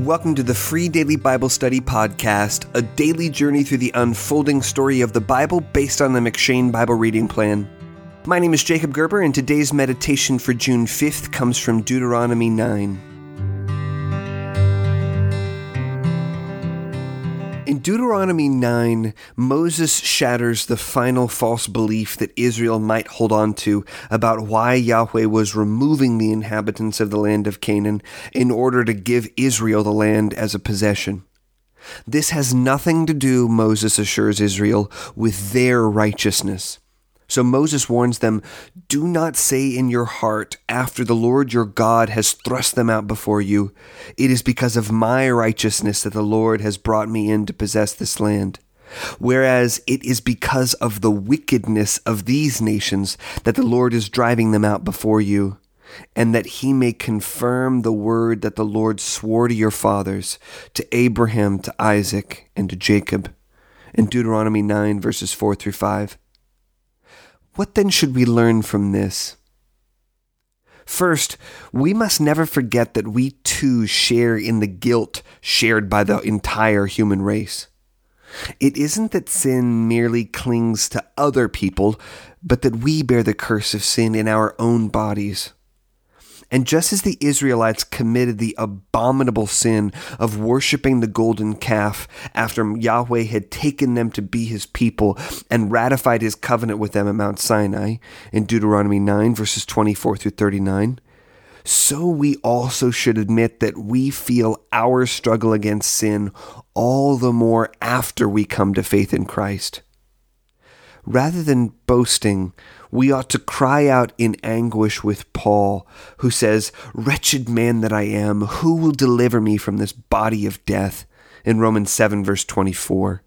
Welcome to the Free Daily Bible Study Podcast, a daily journey through the unfolding story of the Bible based on the M'Cheyne Bible Reading Plan. My name is Jacob Gerber, and today's meditation for June 5th comes from Deuteronomy 9. In Deuteronomy 9, Moses shatters the final false belief that Israel might hold on to about why Yahweh was removing the inhabitants of the land of Canaan in order to give Israel the land as a possession. This has nothing to do, Moses assures Israel, with their righteousness. So Moses warns them, "Do not say in your heart, after the Lord your God has thrust them out before you, it is because of my righteousness that the Lord has brought me in to possess this land. Whereas it is because of the wickedness of these nations that the Lord is driving them out before you, and that he may confirm the word that the Lord swore to your fathers, to Abraham, to Isaac, and to Jacob." In Deuteronomy 9, verses 4 through 5. What then should we learn from this? First, we must never forget that we too share in the guilt shared by the entire human race. It isn't that sin merely clings to other people, but that we bear the curse of sin in our own bodies. And just as the Israelites committed the abominable sin of worshiping the golden calf after Yahweh had taken them to be his people and ratified his covenant with them at Mount Sinai, in Deuteronomy 9, verses 24 through 39, so we also should admit that we feel our struggle against sin all the more after we come to faith in Christ. Rather than boasting, we ought to cry out in anguish with Paul, who says, "Wretched man that I am, who will deliver me from this body of death?" in Romans 7, verse 24.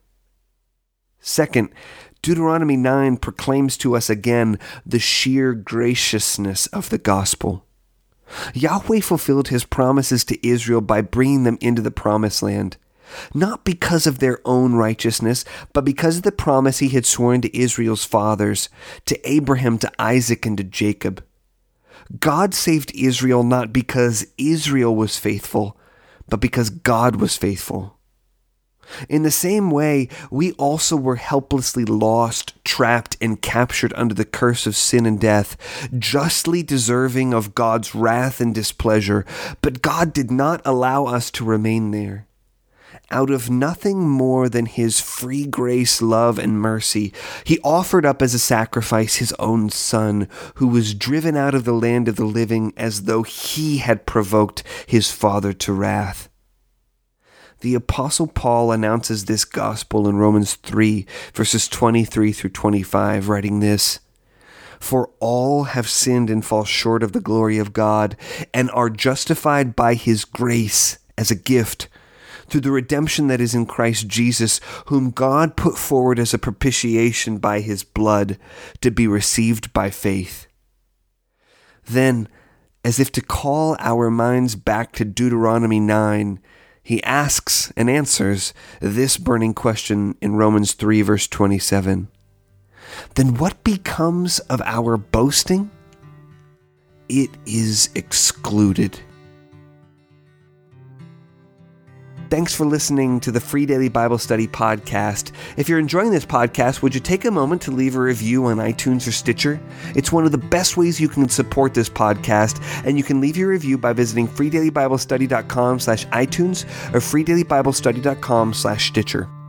Second, Deuteronomy 9 proclaims to us again the sheer graciousness of the gospel. Yahweh fulfilled his promises to Israel by bringing them into the promised land, not because of their own righteousness, but because of the promise he had sworn to Israel's fathers, to Abraham, to Isaac, and to Jacob. God saved Israel not because Israel was faithful, but because God was faithful. In the same way, we also were helplessly lost, trapped, and captured under the curse of sin and death, justly deserving of God's wrath and displeasure, but God did not allow us to remain there. Out of nothing more than his free grace, love, and mercy, he offered up as a sacrifice his own son, who was driven out of the land of the living as though he had provoked his father to wrath. The Apostle Paul announces this gospel in Romans 3, verses 23 through 25, writing this, "For all have sinned and fall short of the glory of God, and are justified by his grace as a gift, through the redemption that is in Christ Jesus, whom God put forward as a propitiation by his blood, to be received by faith." Then, as if to call our minds back to Deuteronomy 9, he asks and answers this burning question in Romans 3, verse 27. Then what becomes of our boasting? It is excluded. Thanks for listening to the Free Daily Bible Study Podcast. If you're enjoying this podcast, would you take a moment to leave a review on iTunes or Stitcher? It's one of the best ways you can support this podcast, and you can leave your review by visiting freedailybiblestudy.com/iTunes or freedailybiblestudy.com/Stitcher.